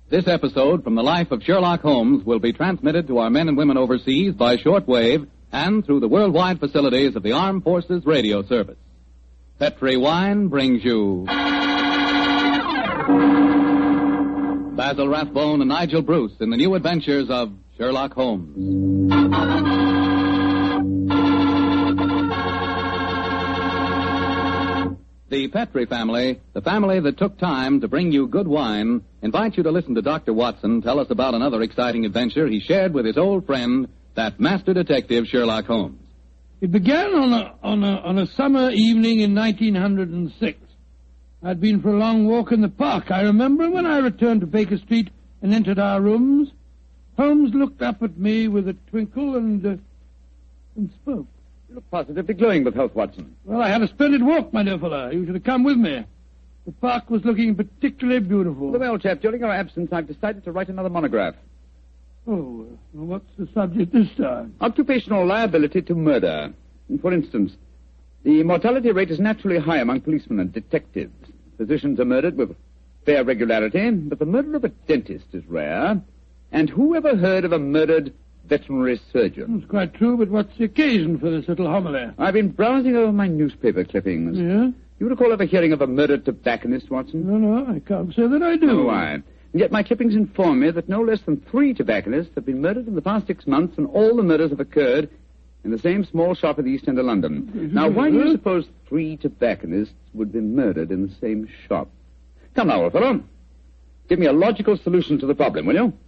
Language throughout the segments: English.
This episode from the life of Sherlock Holmes will be transmitted to our men and women overseas by shortwave and through the worldwide facilities of the Armed Forces Radio Service. Petri Wine brings you Basil Rathbone and Nigel Bruce in the new adventures of Sherlock Holmes. The Petri family, the family that took time to bring you good wine, invites you to listen to Dr. Watson tell us about another exciting adventure he shared with his old friend, that master detective Sherlock Holmes. It began on a summer evening in 1906. I'd been for a long walk in the park, I remember, when I returned to Baker Street and entered our rooms. Holmes looked up at me with a twinkle and spoke. You look positively glowing with health, Watson. Well, I had a splendid walk, my dear fellow. You should have come with me. The park was looking particularly beautiful. Well, chap, during your absence, I've decided to write another monograph. Oh, well, what's the subject this time? Occupational liability to murder. For instance, the mortality rate is naturally high among policemen and detectives. Physicians are murdered with fair regularity, but the murder of a dentist is rare. And who ever heard of a murdered veterinary surgeon? It's quite true, but what's the occasion for this little homily? I've been browsing over my newspaper clippings. Yeah? You recall ever hearing of a murdered tobacconist, Watson? No, I can't say that I do. Oh, why? And yet my clippings inform me that no less than 3 tobacconists have been murdered in the past 6 months, and all the murders have occurred in the same small shop at the east end of London. Now, why do you suppose 3 tobacconists would be murdered in the same shop? Come now, old fellow. Give me a logical solution to the problem, will you?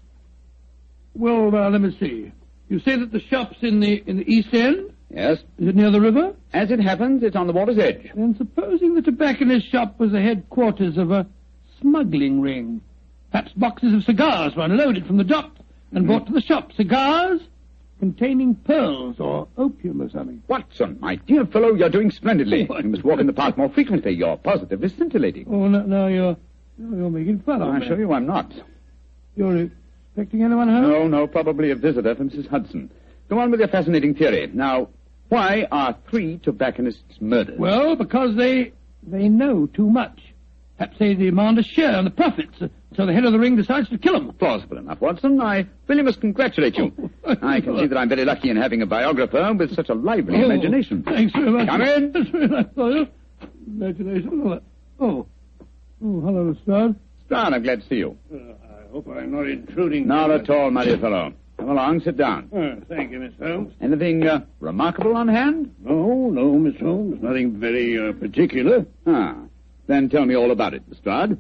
Well, let me see. You say that the shop's in the East End? Yes. Is it near the river? As it happens, it's on the water's edge. And supposing the tobacconist's shop was the headquarters of a smuggling ring. Perhaps boxes of cigars were unloaded from the dock and brought to the shop. Cigars containing pearls or opium or something. Watson, my dear fellow, you're doing splendidly. You must walk in the park more frequently. You're positively scintillating. Oh, no, you're making fun of me. I assure you I'm not. You're expecting anyone home? No, probably a visitor from Mrs. Hudson. Go on with your fascinating theory. Now, why are 3 tobacconists murdered? Well, because they know too much. Perhaps they demand a share in the profits, so the head of the ring decides to kill them. Plausible enough, Watson. I really must congratulate you. I can see that I'm very lucky in having a biographer with such a lively imagination. Thanks very much. Come in. That's very nice of you. Imagination. Oh, hello, Lestrade. Lestrade, I'm glad to see you. I hope I'm not intruding. Not at all, my dear fellow. Come along, sit down. Thank you, Miss Holmes. Anything remarkable on hand? No, Miss Holmes. Nothing very particular. Then tell me all about it, Lestrade.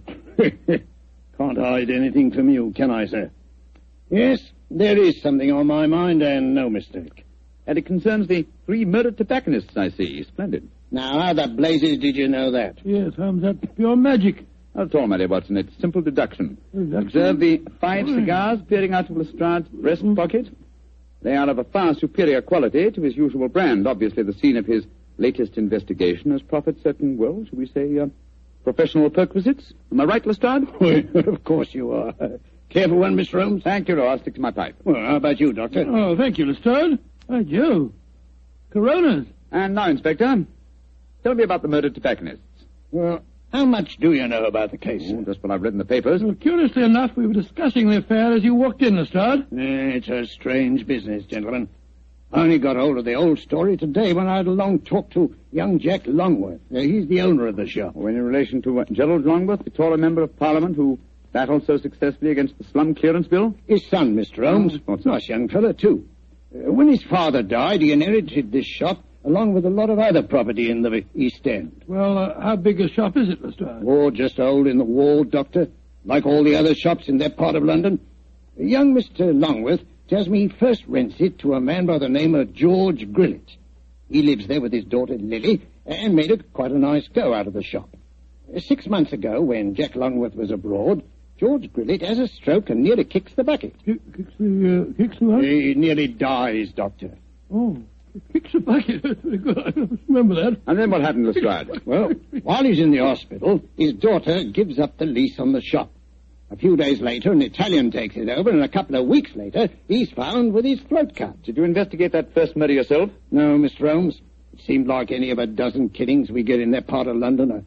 Can't hide anything from you, can I, sir? Yes, there is something on my mind, and no mistake. And it concerns the 3 murdered tobacconists, I see. Splendid. Now, how the blazes did you know that? Yes, Holmes, that's pure magic. Not at all, my dear Watson. It's simple deduction. Observe the 5 cigars peering out of Lestrade's breast pocket. They are of a far superior quality to his usual brand. Obviously, the scene of his latest investigation has proffered certain, well, shall we say, professional perquisites. Am I right, Lestrade? Of course you are. Careful one, Mr. Holmes. Thank you, no, I'll stick to my pipe. Well, how about you, Doctor? Oh, thank you, Lestrade. Right, you. Coronas. And now, Inspector, tell me about the murdered tobacconists. Well, how much do you know about the case, sir? Just what I've read in the papers. Well, curiously enough, we were discussing the affair as you walked in, Lestrade. It's a strange business, gentlemen. I only got hold of the old story today when I had a long talk to young Jack Longworth. He's the owner of the shop. Oh, in relation to Gerald Longworth, the taller member of Parliament who battled so successfully against the slum clearance bill? His son, Mr. Holmes. Nice young fellow, too. When his father died, he inherited this shop along with a lot of other property in the East End. Well, how big a shop is it, Lestrade? Oh, just a hole in the wall, Doctor, like all the other shops in that part of London. Young Mr. Longworth tells me he first rents it to a man by the name of George Grillet. He lives there with his daughter Lily and made quite a nice go out of the shop. 6 months ago, when Jack Longworth was abroad, George Grillet has a stroke and nearly kicks the bucket. Kicks the what? He nearly dies, Doctor. Oh, kicks the bucket. That's very good. I remember that. And then what happened, Lestrade? Well, while he's in the hospital, his daughter gives up the lease on the shop. A few days later, an Italian takes it over, and a couple of weeks later, he's found with his float cart. Did you investigate that first murder yourself? No, Mr. Holmes. It seemed like any of a dozen killings we get in that part of London. A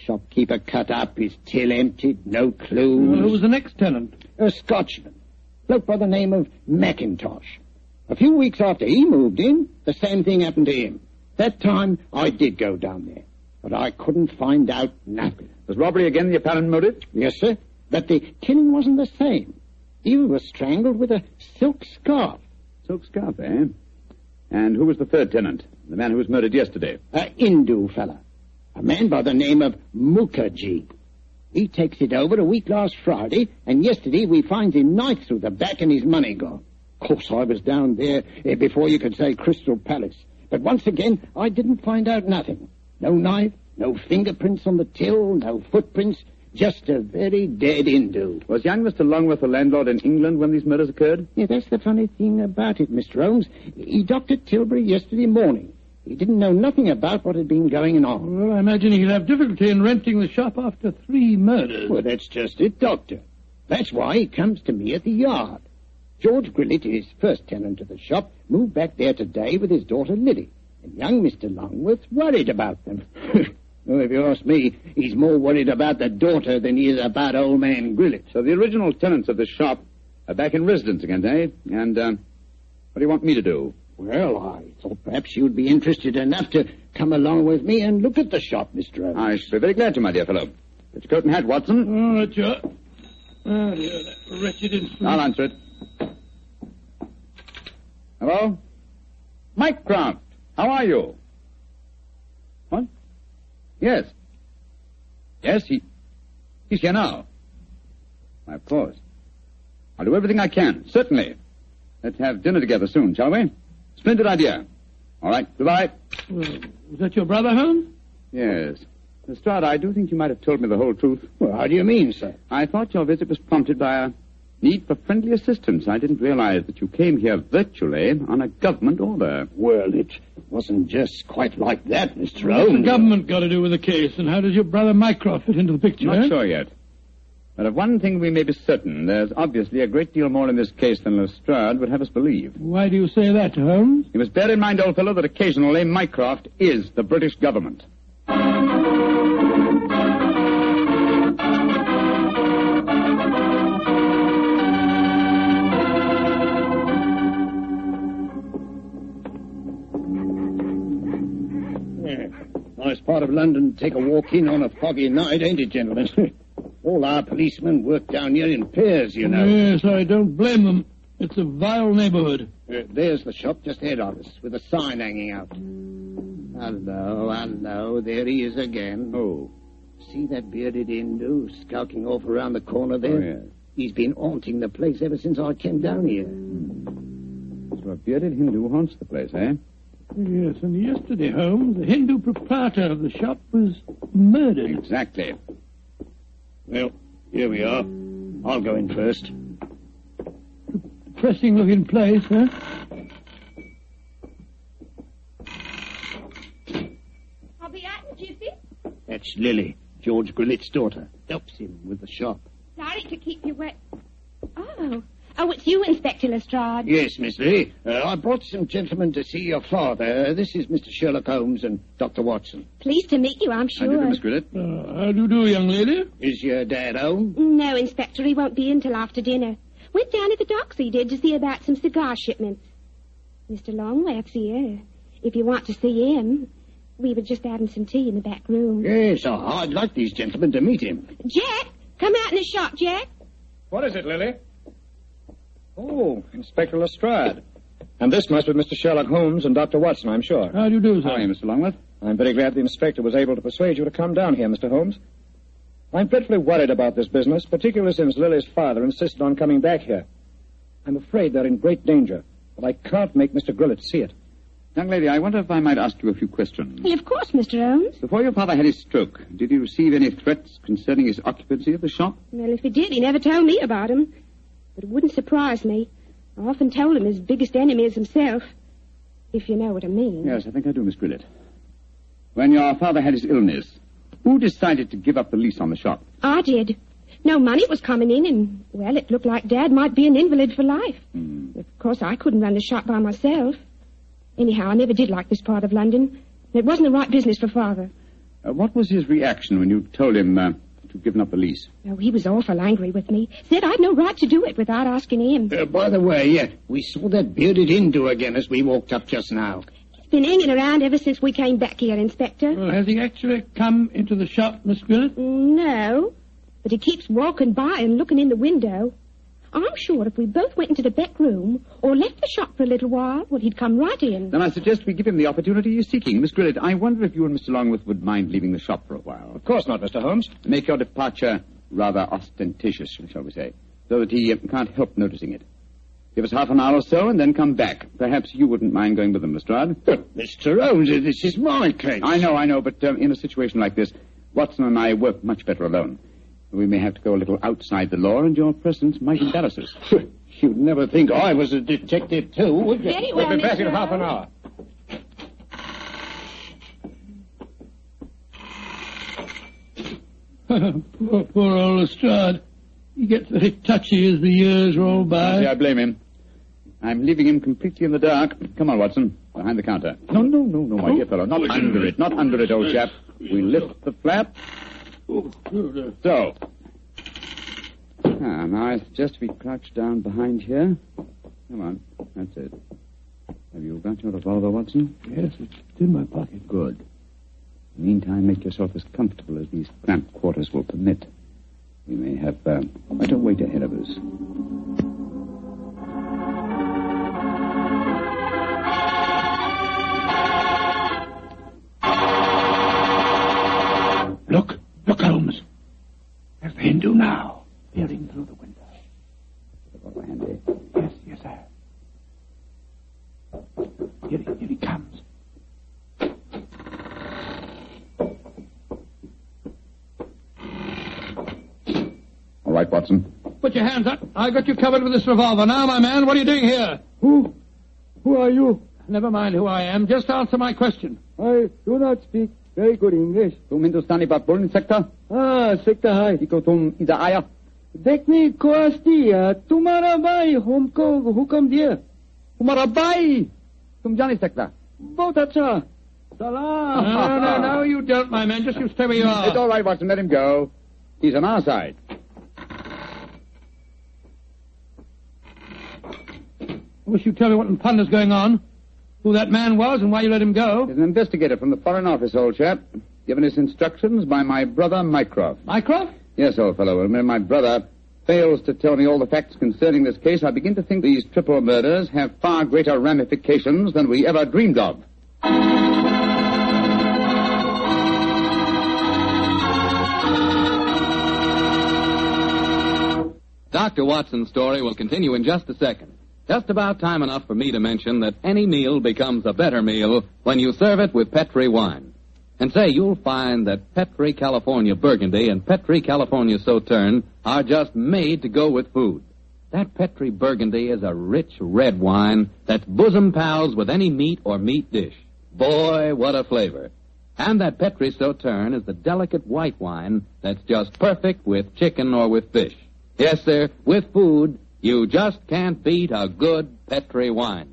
Shopkeeper cut up, his till emptied, no clues. Well, who was the next tenant? A Scotchman. Bloke by the name of McIntosh. A few weeks after he moved in, the same thing happened to him. That time, I did go down there, but I couldn't find out nothing. Was robbery again the apparent motive? Yes, sir, but the killing wasn't the same. He was strangled with a silk scarf. Silk scarf, eh? And who was the third tenant? The man who was murdered yesterday? A Hindu fella. A man by the name of Mukherjee. He takes it over a week last Friday, and yesterday we finds him knife through the back and his money gone. Of course, I was down there before you could say Crystal Palace. But once again, I didn't find out nothing. No knife, no fingerprints on the till, no footprints, just a very dead Hindu. Was young Mr. Longworth a landlord in England when these murders occurred? Yeah, that's the funny thing about it, Mr. Holmes. He docked at Tilbury yesterday morning. He didn't know nothing about what had been going on. Well, I imagine he'll have difficulty in renting the shop after 3 murders. Well, that's just it, Doctor. That's why he comes to me at the yard. George Grillett, his first tenant of the shop, moved back there today with his daughter Lily. And young Mr. Longworth's worried about them. Well, if you ask me, he's more worried about the daughter than he is about old man Grillett. So the original tenants of the shop are back in residence again, eh? And, what do you want me to do? Well, I thought perhaps you'd be interested enough to come along with me and look at the shop, Mr. Holmes. I should be very glad to, my dear fellow. Get your coat and hat, Watson. Oh, that's your... Oh, dear, that wretched instrument. I'll answer it. Hello? Mycroft, how are you? What? Yes. Yes, he's here now. Why, of course. I'll do everything I can, certainly. Let's have dinner together soon, shall we? Splendid idea. All right, goodbye. Well, was that your brother, Holmes? Yes. Lestrade, I do think you might have told me the whole truth. Well, how do you mean, sir? I thought your visit was prompted by a need for friendly assistance. I didn't realize that you came here virtually on a government order. Well, it wasn't just quite like that, Mr. What's Holmes. the government got to do with the case, and how does your brother Mycroft fit into the picture? Not sure yet. But of one thing we may be certain. There's obviously a great deal more in this case than Lestrade would have us believe. Why do you say that, Holmes? You must bear in mind, old fellow, that occasionally Mycroft is the British government. Nice part of London to take a walk in on a foggy night, ain't it, gentlemen? All our policemen work down here in pairs, you know. Yes, I don't blame them. It's a vile neighborhood. There's the shop just ahead of us, with a sign hanging out. Hello, there he is again. Oh. See that bearded Hindu skulking off around the corner there? Oh, yes. He's been haunting the place ever since I came down here. So a bearded Hindu haunts the place, eh? Yes, and yesterday, Holmes, the Hindu proprietor of the shop was murdered. Exactly. Well, here we are. I'll go in first. Depressing-looking place, huh? I'll be out, Gypsy. That's Lily, George Grillett's daughter. Helps him with the shop. Sorry to keep you wet. Oh, it's you, Inspector Lestrade. Yes, Miss Lily. I brought some gentlemen to see your father. This is Mr. Sherlock Holmes and Dr. Watson. Pleased to meet you, I'm How do you sure. do, Miss Grillett? How do you do, young lady? Is your dad home? No, Inspector, he won't be in till after dinner. Went down to the docks, he did, to see about some cigar shipments. Mr. Longworth's here. If you want to see him, we were just having some tea in the back room. Yes, I'd like these gentlemen to meet him. Jack, come out in the shop, Jack. What is it, Lily? Oh, Inspector Lestrade. And this must be Mr. Sherlock Holmes and Dr. Watson, I'm sure. How do you do, sir? How are you, Mr. Longworth? I'm very glad the inspector was able to persuade you to come down here, Mr. Holmes. I'm dreadfully worried about this business, particularly since Lily's father insisted on coming back here. I'm afraid they're in great danger, but I can't make Mr. Grillett see it. Young lady, I wonder if I might ask you a few questions. Well, of course, Mr. Holmes. Before your father had his stroke, did he receive any threats concerning his occupancy of the shop? Well, if he did, he never told me about him. But it wouldn't surprise me. I often told him his biggest enemy is himself. If you know what I mean. Yes, I think I do, Miss Grillett. When your father had his illness, who decided to give up the lease on the shop? I did. No money was coming in, and, well, it looked like Dad might be an invalid for life. Of course, I couldn't run the shop by myself. Anyhow, I never did like this part of London. It wasn't the right business for Father. What was his reaction when you told him to given up the lease? Oh, he was awful angry with me. Said I'd no right to do it without asking him. By the way, we saw that bearded Hindu again as we walked up just now. He's been hanging around ever since we came back here, Inspector. Well, has he actually come into the shop, Miss Grillet? No, but he keeps walking by and looking in the window. I'm sure if we both went into the back room or left the shop for a little while, well, he'd come right in. Then I suggest we give him the opportunity he's seeking. Miss Grillet, I wonder if you and Mr. Longworth would mind leaving the shop for a while. Of course not, Mr. Holmes. Make your departure rather ostentatious, shall we say, so that he can't help noticing it. Give us half an hour or so and then come back. Perhaps you wouldn't mind going with them, Lestrade. But, Mr. Holmes, this is my case. I know, but in a situation like this, Watson and I work much better alone. We may have to go a little outside the law, and your presence might embarrass us. You'd never think I was a detective, too, would you? Very well, We'll be back in Mr. half an hour. Poor old Lestrade. He gets very touchy as the years roll by. I blame him. I'm leaving him completely in the dark. Come on, Watson. Behind the counter. No, my dear fellow. Not under it, old chap. We lift the flap. So. Now I suggest we crouch down behind here. Come on. That's it. Have you got your revolver, Watson? Yes, it's in my pocket. Good. Meantime, make yourself as comfortable as these cramped quarters will permit. We may have quite a wait ahead of us. Look, Holmes. There's the Hindu now, peering through the window. Revolver handy. Yes, sir. Here he comes. All right, Watson. Put your hands up. I got you covered with this revolver. Now, my man, what are you doing here? Who are you? Never mind who I am. Just answer my question. I do not speak very good English. तुम हिंदुस्तानी बात बोल नहीं सकता? सकता है. Eco तुम इधर आया? देखने को आस्ती तुम्हारा भाई हमको हुक्म दिया. तुम्हारा भाई? तुम जा नहीं सकता? बहुत अच्छा. Salam. No, you don't, my man. Just you stay where you are. It's all right, Watson. Let him go. He's on our side. I wish you'd tell me what in thunder's going on. Who that man was and why you let him go. He's an investigator from the Foreign Office, old chap. Given his instructions by my brother, Mycroft. Mycroft? Yes, old fellow. When my brother fails to tell me all the facts concerning this case, I begin to think these triple murders have far greater ramifications than we ever dreamed of. Dr. Watson's story will continue in just a second. Just about time enough for me to mention that any meal becomes a better meal when you serve it with Petri wine. And say, you'll find that Petri California Burgundy and Petri California Sauterne are just made to go with food. That Petri Burgundy is a rich red wine that's bosom pals with any meat or meat dish. Boy, what a flavor. And that Petri Sauterne is the delicate white wine that's just perfect with chicken or with fish. Yes, sir, with food, you just can't beat a good Petri wine.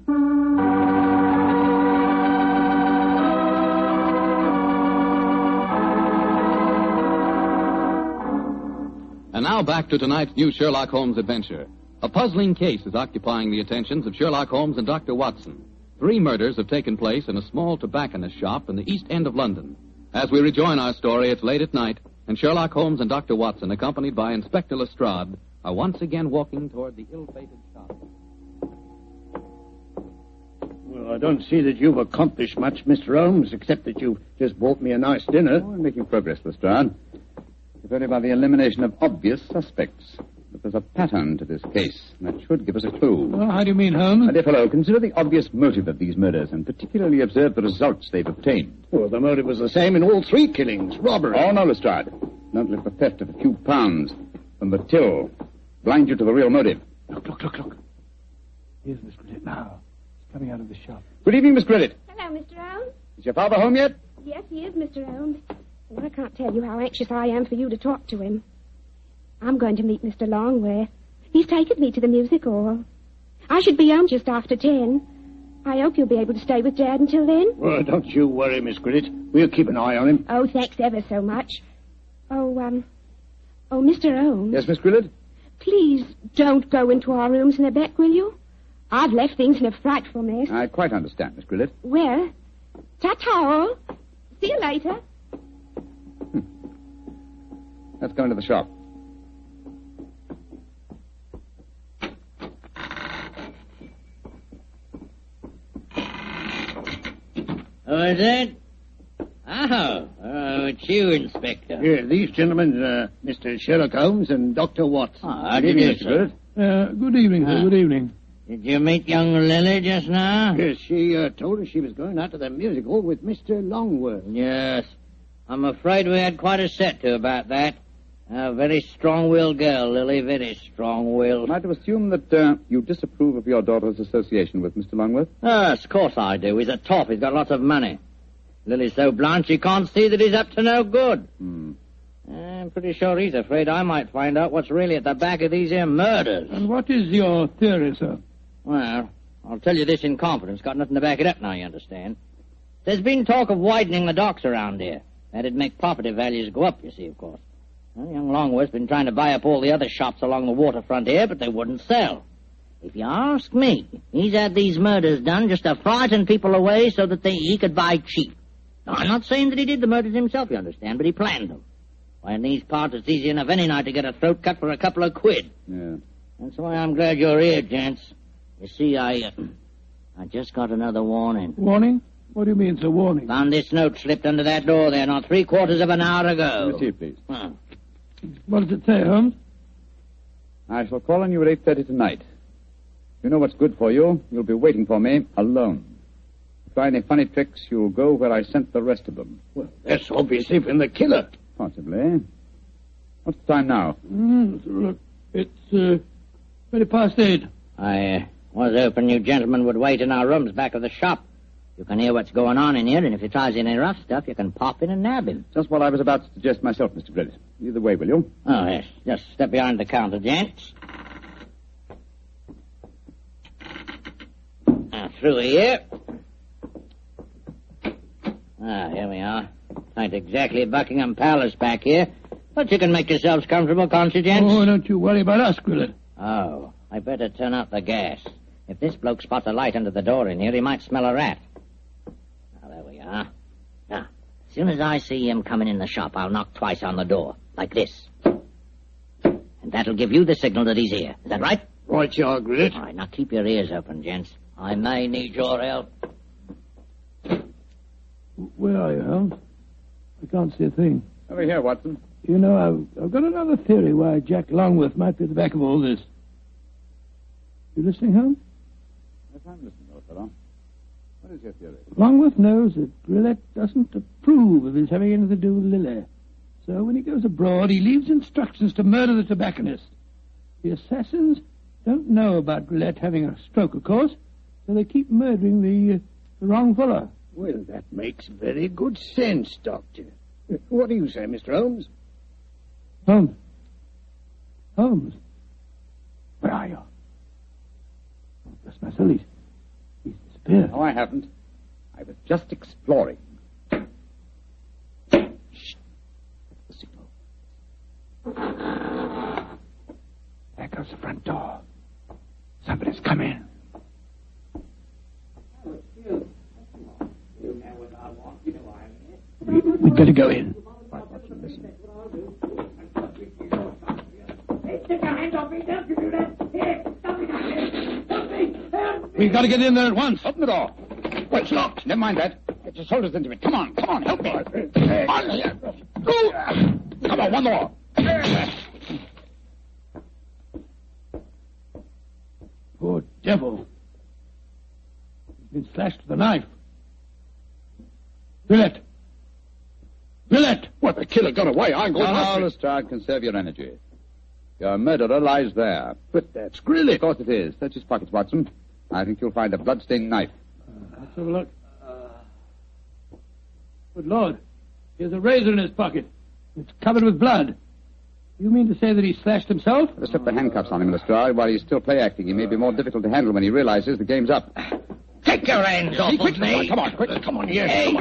And now back to tonight's new Sherlock Holmes adventure. A puzzling case is occupying the attentions of Sherlock Holmes and Dr. Watson. 3 murders have taken place in a small tobacconist shop in the East End of London. As we rejoin our story, it's late at night, and Sherlock Holmes and Dr. Watson, accompanied by Inspector Lestrade, are once again walking toward the ill-fated shop. Well, I don't see that you've accomplished much, Mr. Holmes, except that you've just bought me a nice dinner. We're making progress, Lestrade. If only by the elimination of obvious suspects. But there's a pattern to this case, and that should give us a clue. Well, how do you mean, Holmes? My dear fellow, consider the obvious motive of these murders, and particularly observe the results they've obtained. Well, the motive was the same in all 3 killings, robbery. Oh, no, Lestrade. Don't let the theft of a few pounds from the till blind you to the real motive. Look. Here's Miss Grillet now. She's coming out of the shop. Good evening, Miss Grillet. Hello, Mr. Holmes. Is your father home yet? Yes, he is, Mr. Holmes. And I can't tell you how anxious I am for you to talk to him. I'm going to meet Mr. Longworth. He's taken me to the music hall. I should be home just after 10. I hope you'll be able to stay with Dad until then. Well, don't you worry, Miss Grillet. We'll keep an eye on him. Oh, thanks ever so much. Mr. Holmes. Yes, Miss Grillet? Please don't go into our rooms in the back, will you? I've left things in a frightful mess. I quite understand, Miss Grillet. Well, ta-ta all. See you later. Let's go into the shop. Who is it? Oh, it's you, Inspector. Here, these gentlemen, Mr. Sherlock Holmes and Dr. Watson. How do you do, sir? Good evening, sir. Good evening. Did you meet young Lily just now? Yes, she told us she was going out to the music hall with Mr. Longworth. Yes. I'm afraid we had quite a set to about that. A very strong-willed girl, Lily, very strong-willed. Am I to assume that you disapprove of your daughter's association with Mr. Longworth? Yes, of course I do. He's a top. He's got lots of money. Lily's so blind she can't see that he's up to no good. I'm pretty sure he's afraid I might find out what's really at the back of these here murders. And what is your theory, sir? Well, I'll tell you this in confidence. Got nothing to back it up now, you understand. There's been talk of widening the docks around here. That'd make property values go up, you see, of course. Well, young Longworth's been trying to buy up all the other shops along the waterfront here, but they wouldn't sell. If you ask me, he's had these murders done just to frighten people away so that he could buy cheap. Now, I'm not saying that he did the murders himself, you understand, but he planned them. Why, in these parts, it's easy enough any night to get a throat cut for a couple of quid. Yeah. That's why I'm glad you're here, gents. You see, I just got another warning. Warning? What do you mean, sir, warning? Found this note slipped under that door there not 3/4 of an hour ago. Receive, please. What does it say, Holmes? I shall call on you at 8:30 tonight. If you know what's good for you, you'll be waiting for me alone. If you try any funny tricks, you'll go where I sent the rest of them. Well, that's obviously from the killer. Possibly. What's the time now? Look, it's 8:20. I was hoping you gentlemen would wait in our rooms back of the shop. You can hear what's going on in here, and if he tries any rough stuff, you can pop in and nab him. Just what I was about to suggest myself, Mr. Grillet. Either way, will you? Oh, yes. Just step behind the counter, gents. Now, through here. Here we are. Ain't exactly Buckingham Palace back here, but you can make yourselves comfortable, can't you, gents? Oh, don't you worry about us, Grillet. Oh, I better turn out the gas. If this bloke spots a light under the door in here, he might smell a rat. Now, there we are. Now, as soon as I see him coming in the shop, I'll knock twice on the door, like this. And that'll give you the signal that he's here. Is that right? Right, you are, Grillet. All right, now keep your ears open, gents. I may need your help. Where are you, Holmes? I can't see a thing. Over here, Watson. You know, I've got another theory why Jack Longworth might be at the back of all this. You listening, Holmes? Yes, I'm listening, old fellow. What is your theory? Longworth knows that Grillet doesn't approve of his having anything to do with Lily. So when he goes abroad, he leaves instructions to murder the tobacconist. The assassins don't know about Grillet having a stroke, of course, so they keep murdering the wrong fellow. Well, that makes very good sense, Doctor. What do you say, Mr. Holmes? Holmes? Holmes? Where are you? Oh, bless my soul, he's disappeared. No, I haven't. I was just exploring. Shh. That's the signal. There goes the front door. Somebody's come in. We'd better go in. Right, Watson, listen. We've got to get in there at once. Open the door. Well, it's locked. Never mind that. Get your shoulders into it. Come on, help me. Come on, one more. Poor devil. He's been slashed with a knife. Grillet! Grillet! What, the killer got away? I'm going Now, Lestrade, conserve your energy. Your murderer lies there. But that's Grillet. Of course it is. Search his pockets, Watson. I think you'll find a blood-stained knife. Let's have a look. Good Lord. He has a razor in his pocket. It's covered with blood. You mean to say that he slashed himself? Slip the handcuffs on him, Lestrade. While he's still play-acting, he may be more difficult to handle when he realizes the game's up. Take your hands off of me. Come on, quick. Come on, yes. Hey.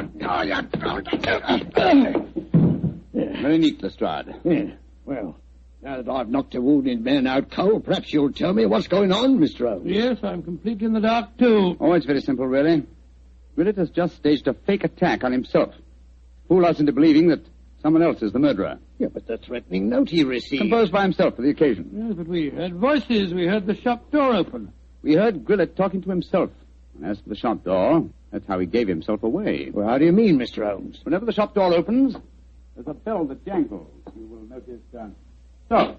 Come on. Very neat, Lestrade. Yeah. Well, now that I've knocked a wounded man out cold, perhaps you'll tell me what's going on, Mr. Holmes. Yes, I'm completely in the dark, too. Oh, it's very simple, really. Willett has just staged a fake attack on himself. Fool us into believing that someone else is the murderer. Yeah, but the threatening note he received... Composed by himself for the occasion. Yes, but we heard voices. We heard the shop door open. We heard Grillett talking to himself. And as for the shop door, that's how he gave himself away. Well, how do you mean, Mr. Holmes? Whenever the shop door opens, there's a bell that jangles. You will notice... So,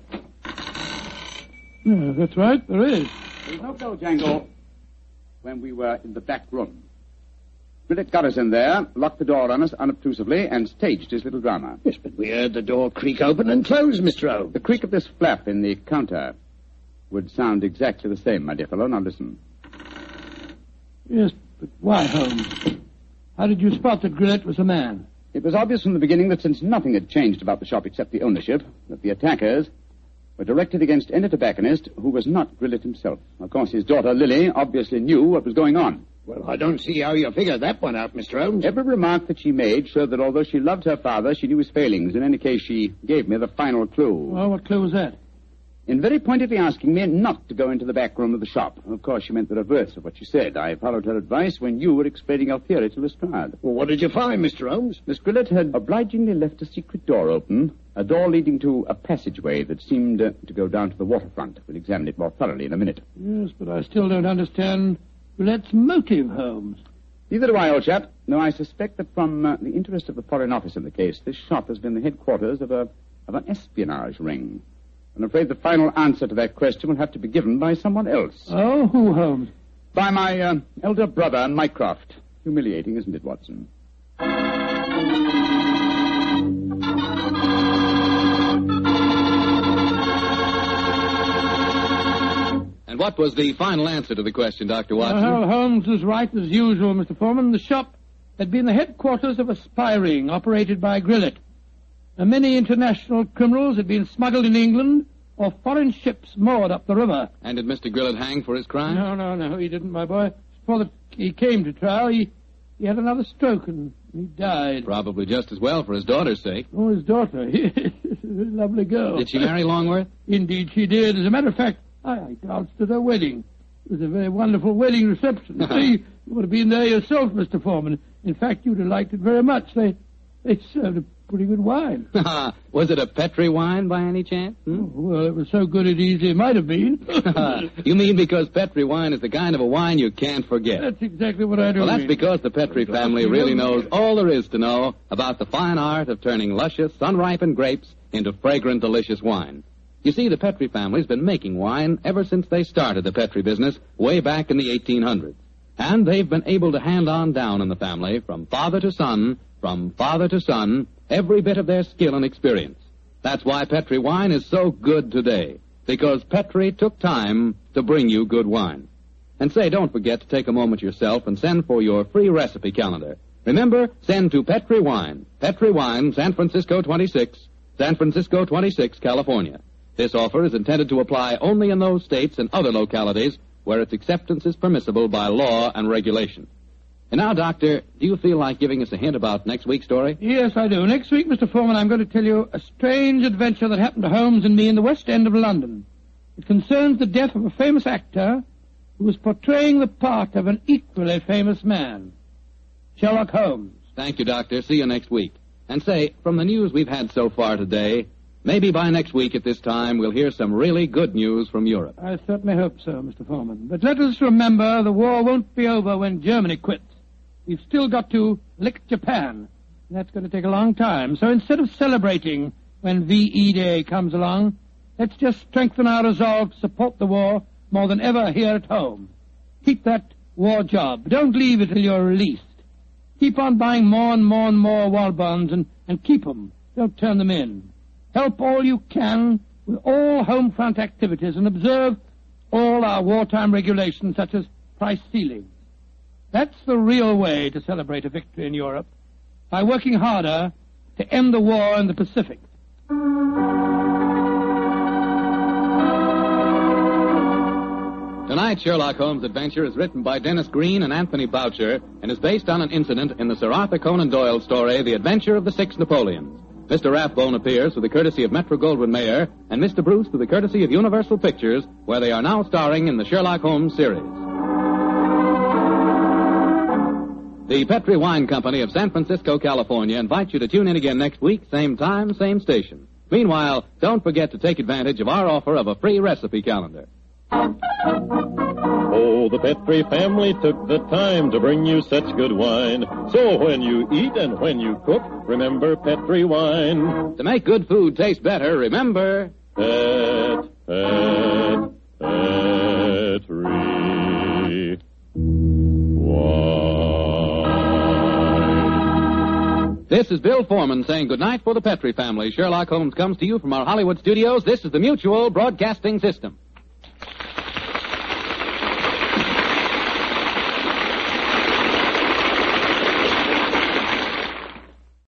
Yeah, that's right, there is. there was no bell jangle when we were in the back room. Grillett got us in there, locked the door on us unobtrusively, and staged his little drama. Yes, but we heard the door creak open and close, Mr. Holmes. The creak of this flap in the counter would sound exactly the same, my dear fellow. Now listen. Yes, but why, Holmes? How did you spot that Grillett was a man? It was obvious from the beginning that since nothing had changed about the shop except the ownership, that the attackers were directed against any tobacconist who was not Grillett himself. Of course, his daughter, Lily, obviously knew what was going on. Well, I don't see how you figured that one out, Mr. Holmes. Every remark that she made showed that although she loved her father, she knew his failings. In any case, she gave me the final clue. Well, what clue was that? In very pointedly asking me not to go into the back room of the shop. Of course, she meant the reverse of what she said. I followed her advice when you were explaining your theory to Lestrade. Well, what did you find, Mr. Holmes? Miss Grillett had obligingly left a secret door open, a door leading to a passageway that seemed to go down to the waterfront. We'll examine it more thoroughly in a minute. Yes, but I still don't understand Grillett's motive, Holmes. Neither do I, old chap. No, I suspect that from the interest of the Foreign Office in the case, this shop has been the headquarters of an espionage ring. I'm afraid the final answer to that question will have to be given by someone else. Oh, who, Holmes? By my elder brother, Mycroft. Humiliating, isn't it, Watson? And what was the final answer to the question, Dr. Watson? Well, Holmes was right as usual, Mr. Foreman. The shop had been the headquarters of a spy ring operated by Grillett. Many international criminals had been smuggled in England or foreign ships moored up the river. And did Mr. Grillett hang for his crime? No, he didn't, my boy. Before he came to trial, he had another stroke and he died. Probably just as well for his daughter's sake. Oh, his daughter. Lovely girl. Did she marry Longworth? Indeed she did. As a matter of fact, I danced at her wedding. It was a very wonderful wedding reception. See, you would have been there yourself, Mr. Foreman. In fact, you'd have liked it very much. They served a pretty good wine. Was it a Petri wine by any chance? Oh, well, it was so good it easily might have been. You mean because Petri wine is the kind of a wine you can't forget? That's exactly what I do. Well, that's because the Petri family really knows all there is to know about the fine art of turning luscious, sun-ripened grapes into fragrant, delicious wine. You see, the Petri family's been making wine ever since they started the Petri business way back in the 1800s. And they've been able to hand on down in the family from father to son, every bit of their skill and experience. That's why Petri wine is so good today, because Petri took time to bring you good wine. And say, don't forget to take a moment yourself and send for your free recipe calendar. Remember, send to Petri Wine, San Francisco 26, California. This offer is intended to apply only in those states and other localities where its acceptance is permissible by law and regulation. And now, Doctor, do you feel like giving us a hint about next week's story? Yes, I do. Next week, Mr. Foreman, I'm going to tell you a strange adventure that happened to Holmes and me in the West End of London. It concerns the death of a famous actor who was portraying the part of an equally famous man, Sherlock Holmes. Thank you, Doctor. See you next week. And say, from the news we've had so far today, maybe by next week at this time we'll hear some really good news from Europe. I certainly hope so, Mr. Foreman. But let us remember the war won't be over when Germany quits. We've still got to lick Japan. That's going to take a long time. So instead of celebrating when VE Day comes along, let's just strengthen our resolve to support the war more than ever here at home. Keep that war job. Don't leave it till you're released. Keep on buying more and more and more war bonds and keep them. Don't turn them in. Help all you can with all home front activities and observe all our wartime regulations such as price ceilings. That's the real way to celebrate a victory in Europe, by working harder to end the war in the Pacific. Tonight's Sherlock Holmes adventure is written by Dennis Green and Anthony Boucher and is based on an incident in the Sir Arthur Conan Doyle story, The Adventure of the Six Napoleons. Mr. Rathbone appears through the courtesy of Metro-Goldwyn-Mayer and Mr. Bruce through the courtesy of Universal Pictures, where they are now starring in the Sherlock Holmes series. The Petri Wine Company of San Francisco, California invites you to tune in again next week, same time, same station. Meanwhile, don't forget to take advantage of our offer of a free recipe calendar. Oh, the Petri family took the time to bring you such good wine. So when you eat and when you cook, remember Petri wine. To make good food taste better, remember... Petri wine. This is Bill Foreman saying goodnight for the Petri family. Sherlock Holmes comes to you from our Hollywood studios. This is the Mutual Broadcasting System.